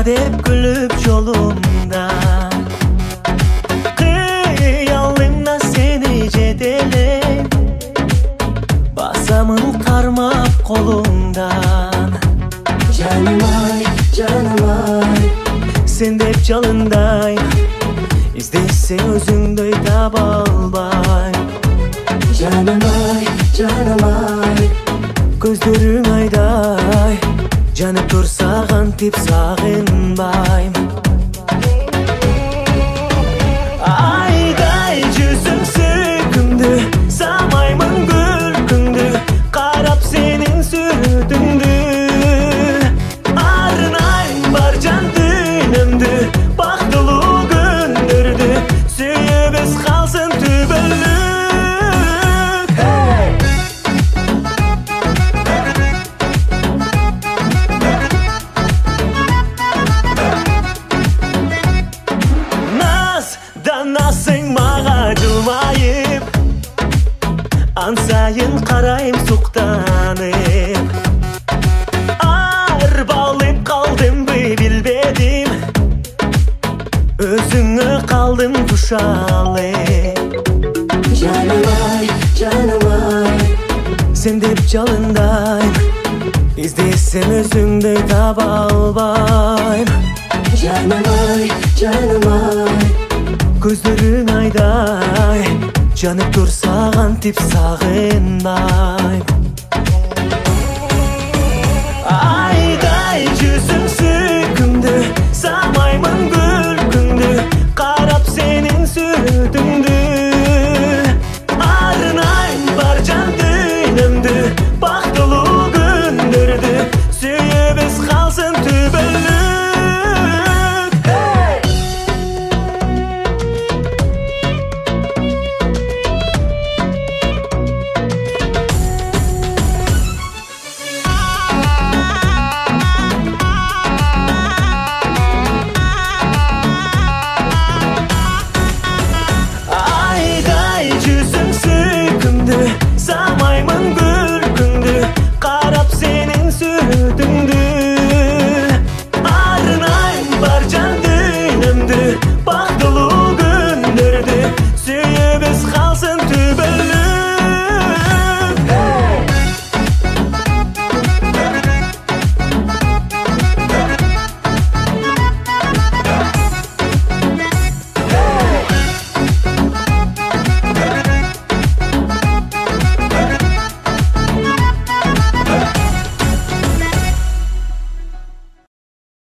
deb gülüp yolumda. Kıyalımda seni cedelep, basamın karmap kolundan. Canım ay, canım ay, Sen de hep çalındayım, İzdeysen özüngдөй taба albayım. canım ay, canım ay, Көздөрүң айдай, жанып турса кантип сагынбайм. Айдай жүзүң сүйкүмдү, самаймын күлкүңдү, карап сенин сүрөтүңдү. Арнайм бар жан дүйнөмдү, бактылуу күндөрдү, сүйүбүз калсын түбөлүк. Danasың мага жылмайып, ансайын карайм суктанып. Арбалып калдымбы билбедим, өзүңө калдым тушалып. canım ay, canım ay, Sen деп жалындайм, издесем өзүңдөй таба албайм. canım ay, canım ay, Көздөрүң айдай, жанып турса кантип сагынбайм. Айдай жүзүң сүйкүмдү, самаймын күлкүңдү, карап сенин сүрөтүңдү.